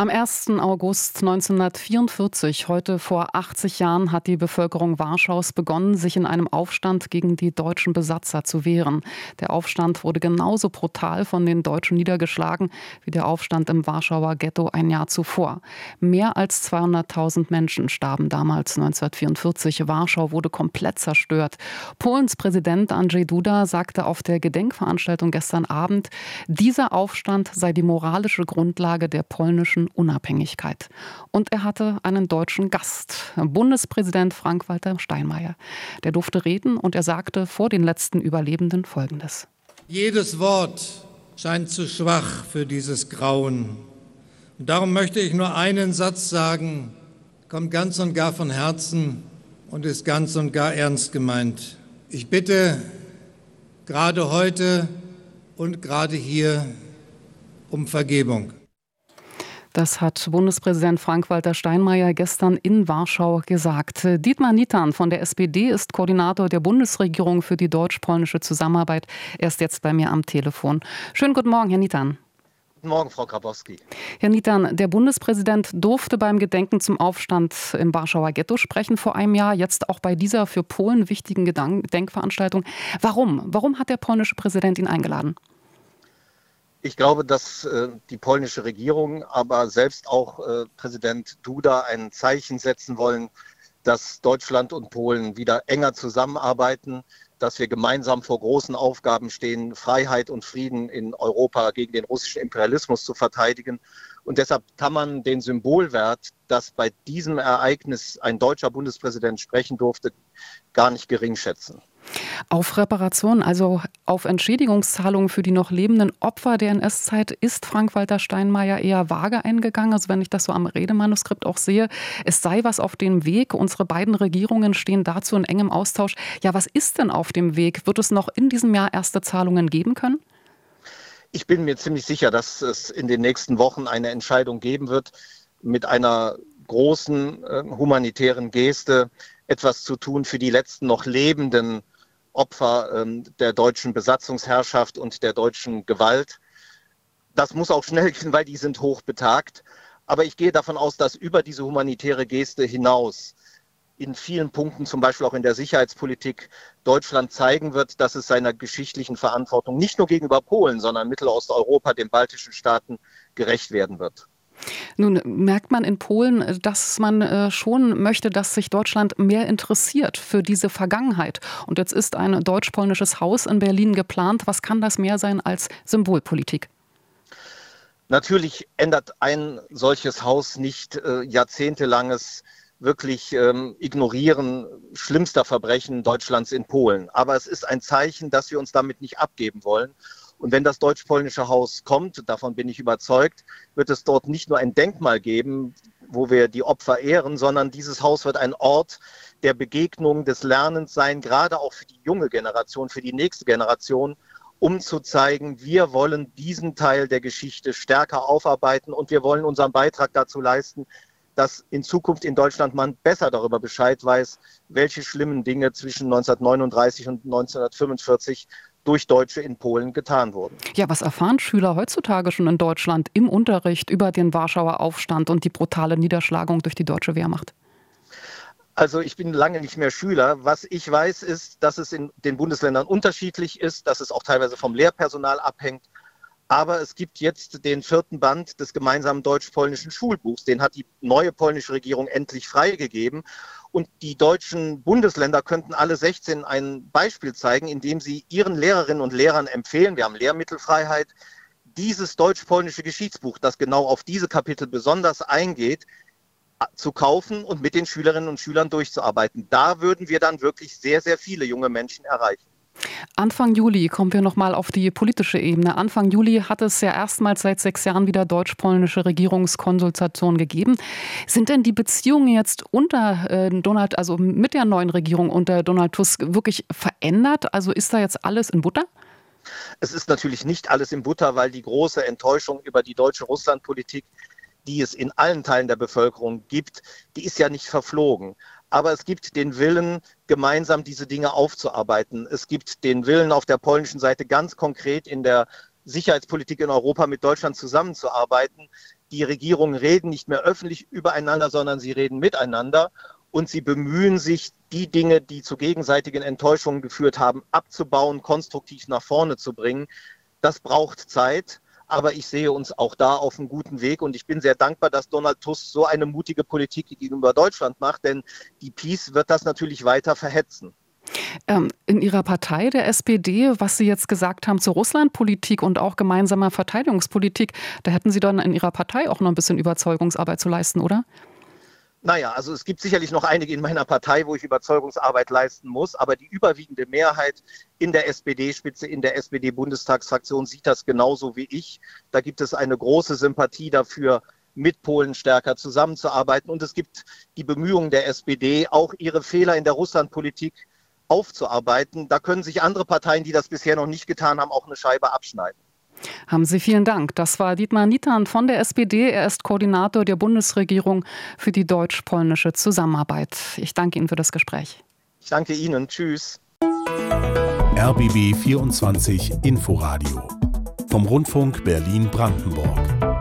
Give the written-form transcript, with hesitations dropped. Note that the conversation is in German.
Am 1. August 1944, heute vor 80 Jahren, hat die Bevölkerung Warschaus begonnen, sich in einem Aufstand gegen die deutschen Besatzer zu wehren. Der Aufstand wurde genauso brutal von den Deutschen niedergeschlagen wie der Aufstand im Warschauer Ghetto ein Jahr zuvor. Mehr als 200.000 Menschen starben damals 1944. Warschau wurde komplett zerstört. Polens Präsident Andrzej Duda sagte auf der Gedenkveranstaltung gestern Abend, dieser Aufstand sei die moralische Grundlage der polnischen Unabhängigkeit. Und er hatte einen deutschen Gast, Bundespräsident Frank-Walter Steinmeier. Der durfte reden und er sagte vor den letzten Überlebenden Folgendes. Jedes Wort scheint zu schwach für dieses Grauen. Und darum möchte ich nur einen Satz sagen, kommt ganz und gar von Herzen und ist ganz und gar ernst gemeint. Ich bitte gerade heute und gerade hier um Vergebung. Das hat Bundespräsident Frank-Walter Steinmeier gestern in Warschau gesagt. Dietmar Nitan von der SPD ist Koordinator der Bundesregierung für die deutsch-polnische Zusammenarbeit. Er ist jetzt bei mir am Telefon. Schönen guten Morgen, Herr Nitan. Guten Morgen, Frau Grabowski. Herr Nitan, der Bundespräsident durfte beim Gedenken zum Aufstand im Warschauer Ghetto sprechen vor einem Jahr, jetzt auch bei dieser für Polen wichtigen Gedenkveranstaltung. Warum hat der polnische Präsident ihn eingeladen? Ich glaube, dass die polnische Regierung, aber selbst auch Präsident Duda ein Zeichen setzen wollen, dass Deutschland und Polen wieder enger zusammenarbeiten, dass wir gemeinsam vor großen Aufgaben stehen, Freiheit und Frieden in Europa gegen den russischen Imperialismus zu verteidigen. Und deshalb kann man den Symbolwert, dass bei diesem Ereignis ein deutscher Bundespräsident sprechen durfte, gar nicht gering schätzen. Auf Reparationen, also auf Entschädigungszahlungen für die noch lebenden Opfer der NS-Zeit ist Frank-Walter Steinmeier eher vage eingegangen. Also wenn ich das so am Redemanuskript auch sehe, es sei was auf dem Weg. Unsere beiden Regierungen stehen dazu in engem Austausch. Ja, was ist denn auf dem Weg? Wird es noch in diesem Jahr erste Zahlungen geben können? Ich bin mir ziemlich sicher, dass es in den nächsten Wochen eine Entscheidung geben wird, mit einer großen humanitären Geste etwas zu tun für die letzten noch lebenden Opfer der deutschen Besatzungsherrschaft und der deutschen Gewalt. Das muss auch schnell gehen, weil die sind hochbetagt. Aber ich gehe davon aus, dass über diese humanitäre Geste hinaus in vielen Punkten, zum Beispiel auch in der Sicherheitspolitik, Deutschland zeigen wird, dass es seiner geschichtlichen Verantwortung nicht nur gegenüber Polen, sondern Mittelosteuropa, den baltischen Staaten, gerecht werden wird. Nun merkt man in Polen, dass man schon möchte, dass sich Deutschland mehr interessiert für diese Vergangenheit. Und jetzt ist ein deutsch-polnisches Haus in Berlin geplant. Was kann das mehr sein als Symbolpolitik? Natürlich ändert ein solches Haus nicht jahrzehntelanges wirklich Ignorieren schlimmster Verbrechen Deutschlands in Polen. Aber es ist ein Zeichen, dass wir uns damit nicht abgeben wollen. Und wenn das deutsch-polnische Haus kommt, davon bin ich überzeugt, wird es dort nicht nur ein Denkmal geben, wo wir die Opfer ehren, sondern dieses Haus wird ein Ort der Begegnung, des Lernens sein, gerade auch für die junge Generation, für die nächste Generation, um zu zeigen, wir wollen diesen Teil der Geschichte stärker aufarbeiten und wir wollen unseren Beitrag dazu leisten, dass in Zukunft in Deutschland man besser darüber Bescheid weiß, welche schlimmen Dinge zwischen 1939 und 1945 durch Deutsche in Polen getan wurden. Ja, was erfahren Schüler heutzutage schon in Deutschland im Unterricht über den Warschauer Aufstand und die brutale Niederschlagung durch die deutsche Wehrmacht? Also ich bin lange nicht mehr Schüler. Was ich weiß, ist, dass es in den Bundesländern unterschiedlich ist, dass es auch teilweise vom Lehrpersonal abhängt. Aber es gibt jetzt den 4. Band des gemeinsamen deutsch-polnischen Schulbuchs. Den hat die neue polnische Regierung endlich freigegeben. Und die deutschen Bundesländer könnten alle 16 ein Beispiel zeigen, indem sie ihren Lehrerinnen und Lehrern empfehlen, wir haben Lehrmittelfreiheit, dieses deutsch-polnische Geschichtsbuch, das genau auf diese Kapitel besonders eingeht, zu kaufen und mit den Schülerinnen und Schülern durchzuarbeiten. Da würden wir dann wirklich sehr, sehr viele junge Menschen erreichen. Anfang Juli kommen wir nochmal auf die politische Ebene. Anfang Juli hat es ja erstmals seit 6 Jahren wieder deutsch-polnische Regierungskonsultationen gegeben. Sind denn die Beziehungen jetzt mit der neuen Regierung unter Donald Tusk wirklich verändert? Also ist da jetzt alles in Butter? Es ist natürlich nicht alles in Butter, weil die große Enttäuschung über die deutsche Russlandpolitik, die es in allen Teilen der Bevölkerung gibt, die ist ja nicht verflogen. Aber es gibt den Willen, gemeinsam diese Dinge aufzuarbeiten. Es gibt den Willen auf der polnischen Seite ganz konkret in der Sicherheitspolitik in Europa mit Deutschland zusammenzuarbeiten. Die Regierungen reden nicht mehr öffentlich übereinander, sondern sie reden miteinander. Und sie bemühen sich, die Dinge, die zu gegenseitigen Enttäuschungen geführt haben, abzubauen, konstruktiv nach vorne zu bringen. Das braucht Zeit. Aber ich sehe uns auch da auf einem guten Weg. Und ich bin sehr dankbar, dass Donald Tusk so eine mutige Politik gegenüber Deutschland macht. Denn die PiS wird das natürlich weiter verhetzen. In Ihrer Partei, der SPD, was Sie jetzt gesagt haben zur Russlandpolitik und auch gemeinsamer Verteidigungspolitik, da hätten Sie dann in Ihrer Partei auch noch ein bisschen Überzeugungsarbeit zu leisten, oder? Naja, also es gibt sicherlich noch einige in meiner Partei, wo ich Überzeugungsarbeit leisten muss, aber die überwiegende Mehrheit in der SPD-Spitze, in der SPD-Bundestagsfraktion sieht das genauso wie ich. Da gibt es eine große Sympathie dafür, mit Polen stärker zusammenzuarbeiten. Und es gibt die Bemühungen der SPD, auch ihre Fehler in der Russlandpolitik aufzuarbeiten. Da können sich andere Parteien, die das bisher noch nicht getan haben, auch eine Scheibe abschneiden. Haben Sie vielen Dank. Das war Dietmar Nitan von der SPD. Er ist Koordinator der Bundesregierung für die deutsch-polnische Zusammenarbeit. Ich danke Ihnen für das Gespräch. Ich danke Ihnen. Tschüss. RBB 24 Inforadio vom Rundfunk Berlin-Brandenburg.